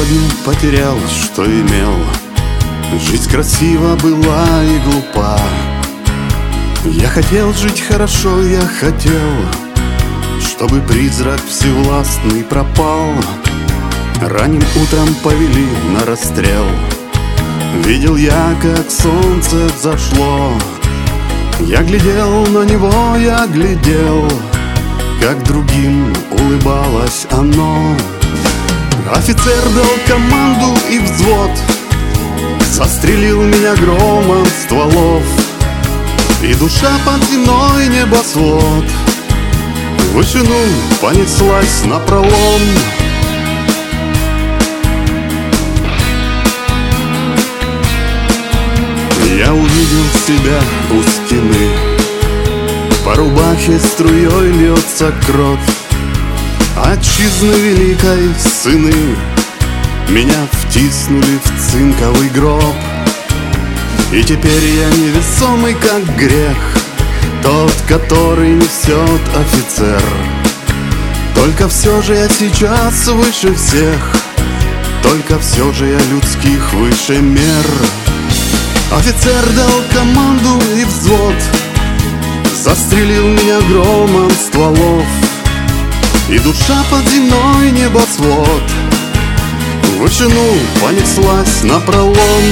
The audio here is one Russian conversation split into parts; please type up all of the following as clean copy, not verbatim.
сегодня потерял, что имел. Жизнь красива была и глупа. Я хотел жить хорошо, я хотел, чтобы призрак всевластный пропал. Ранним утром повели на расстрел. Видел я, как солнце взошло. Я глядел на него, я глядел, как другим улыбалось оно. Офицер дал команду, и взвод застрелил меня громом стволов. И душа под земной небосвод в вышину понеслась напролом. Я увидел себя у стены. По рубахе струей льется кровь. Отчизны великой сыны меня втиснули в цинковый гроб. И теперь я невесомый, как грех, тот, который несет офицер. Только все же я сейчас выше всех, только все же я людских выше мер. Офицер дал команду, и взвод застрелил меня громом стволов. И душа под земной небосвод в вышину понеслась напролом.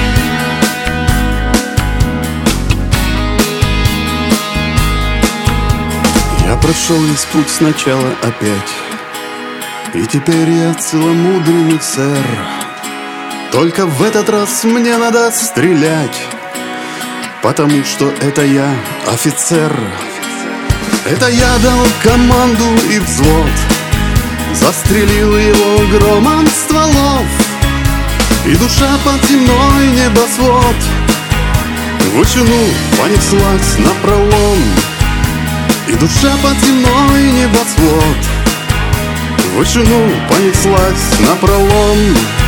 Я прошел весь путь сначала опять, и теперь я целомудренный сэр. Только в этот раз мне надо стрелять, потому что это я офицер. Это я дал команду, и взвод застрелил его громом стволов. И душа под земной небосвод в вышину понеслась напролом. И душа под земной небосвод в вышину понеслась напролом.